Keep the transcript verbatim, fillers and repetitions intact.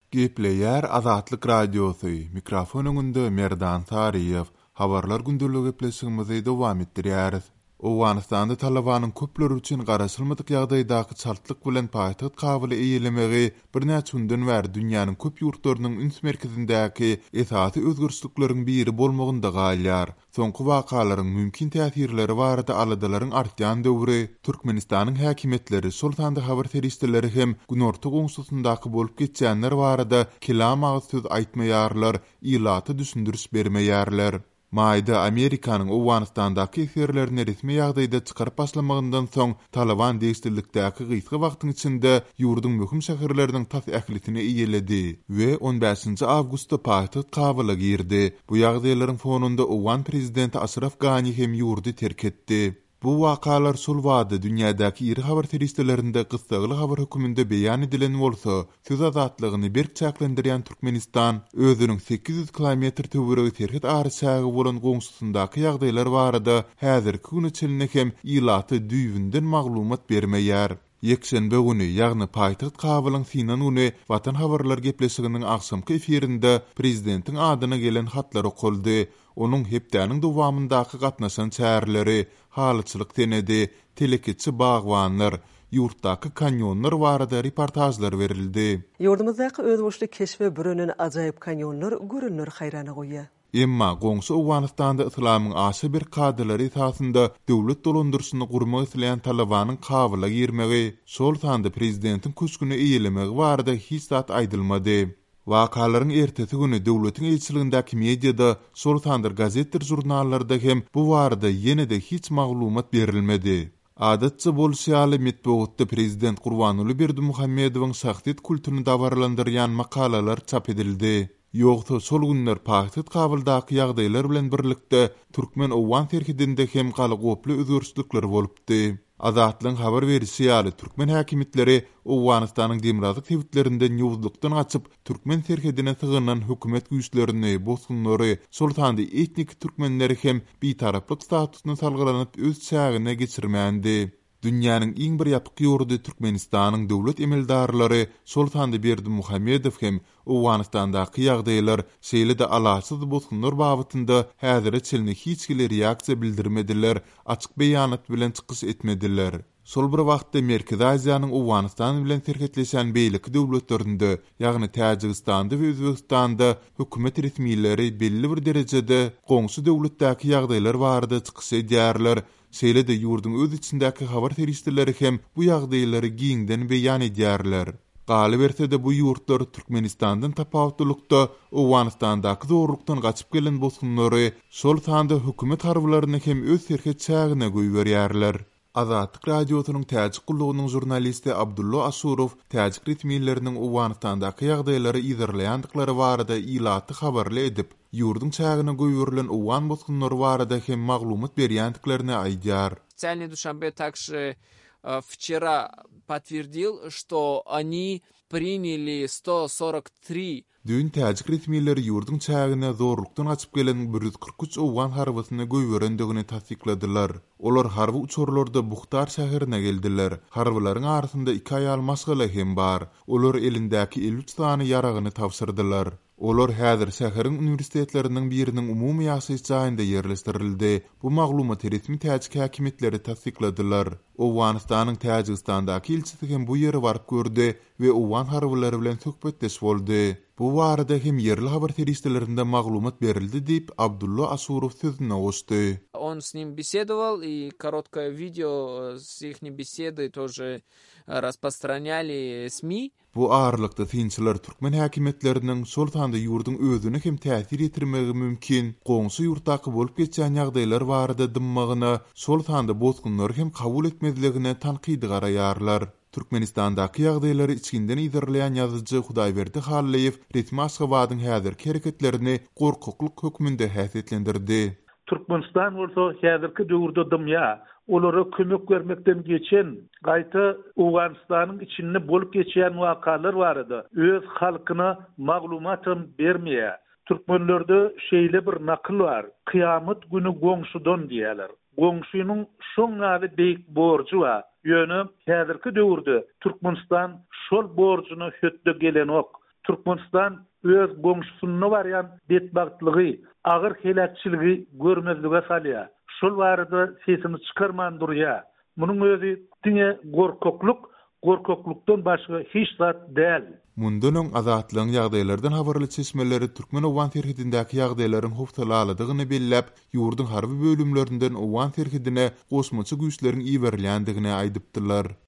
Gepleyer Azatlyk Radiosu. Mikrofon öňünde Merdan Tariýew. Habarlar gündürlügi gepleşigimizi dowam etdirýäris. Owganystanda Talabanyň köpleri üçin garaşylmadyk ýagdaýdaky çartlyk bilen paýtagat kabyly eýilemegi bir näçe günden bäri dünýäniň köp ýurtlarynyň üns merkezindäki esasy özgürçlikleriň biri bolmagynda galýar. Soňky wakalaryň mümkin täsirleri barada aladalaryň artýan döwri Türkmenistanyň häkimetleri, sultanda habar teristleri hem günorta goňşusyndaky bolup geçýänler barada kelam agyz söz aýtmaýarlar, ilaty düşündüris bermeýärler. Maýda Amerikanyň Owganystandaky eserlerini resmi ýagdaýda çykaryp başlamagyndan soň Taliban degistirlikdäki gysga wagtyň içinde ýurdun möhüm şäherleriniň tas ählitini iýeledi we on beşinji awgustda paýtagat Kabyla girdi. Bu ýagdaýlaryň fonunda Owgan prezidenti Ashraf Ghani hem ýurdy terk etdi. Bu wakalar sul wada dünýädäki iri habar teristlerinde gysgaly habar höküminde beýan edilen bolsa, söz azatlygyny berk çäklendirýän Türkmenistan özüniň sekiz yüz kilometr töweregi terhit aryşagy bolan goňşusyndaky ýagdaýlar barada häzirki güne çeline hem ilaty düýbünden maglumat bermeýär. Yekşenbe güni, ýagny paýtagat Kabylyň Sinan güni Watan habarlar gepleşiginiň akşamky efirinde prezidentiň adyna gelen hatlar okuldy. Onuň hepdäniň dowamyndaky gatnaşan çäherleri, halyçylyk tenedi, teleketçi bagwanlar, ýurtdaky kanyonlar barada reportajlar berildi. Ýurdumyzdaky özboşly keşfe bürünen ajaýyp kanyonlar görünür haýrana goýýar. Emma goňsy Owganystanda islamyň aşy bir kadrlary esasında döwlet dolandyrşyny gurmak isleýän Talabanyň Kabyla girmegi, şol sanda prezidentiň köşküne eýilemegi barada hiç zat aýdylmady. Wakalaryň ertesi güni döwletiň elçiligindäki mediada, şol sandyr gazetler, jurnallarda hem bu barada ýene-de hiç maglumat berilmedi. Adatça bolşýaly metbuatda prezident Gurbanuly Berdimuhammedowyň şahsiýet kulturyny dawarlandyrýan makalalar çap edildi. Ýogsa şol günler paýtagat Kabyldaky ýagdaýlar bilen birlikde Türkmen Owgan terhidinde hem galy goply özgürçlikler bolupdy. Azatlyň habar berýäsi ýaly Türkmen häkimetleri Owganystanyň demirazyk tewitlerinde ýowuzlukdan gaçyp Türkmen terhidine sygynan hökümet güýçlerini, bosgunlary, sultandy etnik türkmenleri hem bitaraplyk statusyny salgylanyp öz çägine geçirmändi. Dünýäniň iň bir ýapyk ýurdy Türkmenistanyň döwlet emeldarlary Sultan Berdimuhammedow hem Owganystandaky ýagdaýlar şeýle-de alaçsyz bosgunlar babynda häzire çelne hiç gile reaksiýa bildirmediler, açyk beýanat bilen çykyş etmediler. Sol bir wagtda Merkezi Aziýanyň Owganystan bilen terhetleşen beýleki döwletlerinde, ýagny Täjikistanda we Özbekistanda hökümet resmiýetleri belli bir derejede goňşy döwletdäki ýagdaýlar barada çykyş edýärler. Şeýle-de ýurdun öz içindäki habar teristleri hem bu ýagdaýlary giňden beýan edýärler. Galy berse-de bu ýurtlar Türkmenistandan tapawutlykda Owganystandaky zorlukdan gaçyp gelen bosgunlary şol sanda hökümet harbylaryny hem öz terhet çägine goýberýärler. Azatlyk Radiosynyň täjik gullugynyň jurnalisti Abdullah Asurow täjik resmiýetleriniň Owganystandaky ýagdaýlary izlerleýändiklary barada ilaty habarly edip, ýurdun çägine goýberilen Owgan bosgunlary barada hem maglumat berýändiklerini aýdýar. Социальный Душанбе также вчера подтвердил, что они приняли сто сорок три. Dün täjik resmiýetleri ýurdun çägine zorlukdan açyp gelen bir yüz kırk üç Owgan harbysyny goýberendigini tasdikladylar. Olar harby uçurlarda Buxtar şäherine geldiler. Harbylaryň arasynda iki aýal masgala hem bar. Olar elindäki elli üç tany ýaragyny tapşyrdylar. Olar häzir şäheriň uniwersitetleriniň biriniň umumy ýaşaýyş jaýynda ýerleşdirildi. Bu maglumaty resmi täjik häkimetleri tasdikladylar. Owganystanyň Täjikistandaky elçisi hem bu ýere baryp gördi we Owgan harbylary bilen söhbetdeş boldy. Bu barada hem yerli habar teristlerinde maglumat berildi diýip Abdullah Asurow sözüne goşdy. Он с ним беседовал, и короткое видео с их беседы тоже распространяли СМИ. Bu ağırlıkta tinçiler Türkmen häkimetleriniň şol sanda ýurdun özüne hem täsir etirmegi mümkin. Goňşy ýurtdaky bolup geçýän ýagdaýlar barada dymmagyna, şol sanda bosgunlary hem kabul etmediligine tanqid garaýarlar. Türkmenistandaky ýagdaýlary içinden izlerleýän ýazyjy Hudaýberdi Halleýew resmi Aşgabatyň häzirki hereketlerini gorkuklyk hökmünde häsiýetlendirdi. Türkmenistan bolsa häzirki döwürde dymýa, olara kömek bermekden geçen, gaýta Owganystanyň içinde bolup geçýän wakalar barada öz halkyna maglumatym bermeýär. Türkmenlerde şeýle bir nakyl bar, kıyamet günü goňşudan diýerler. Goňşunyň şoňňaly beýik borjy bar. Ýöne häzirki döwürde Türkmenistan şol borjuny hötde gelen ok. Türkmenistan öz goňşusyna barýan betbagtlygy, agyr helakçyligi görmezlige salýar. Şol barada sesini çykarman durýar. Munyň özü diňe gorkokluk, gorkoklukdan başga hiç zat däl. Mundan öň azatlygyň ýagdaýlardan habarly çeşmeleri Türkmen owan terhidindäki ýagdaýlaryň howtalalydygyny belläp, ýurdun harby bölümlerinden owan terhidine gosmaçy güýçleriň iýerilýändigine aýdypdylar.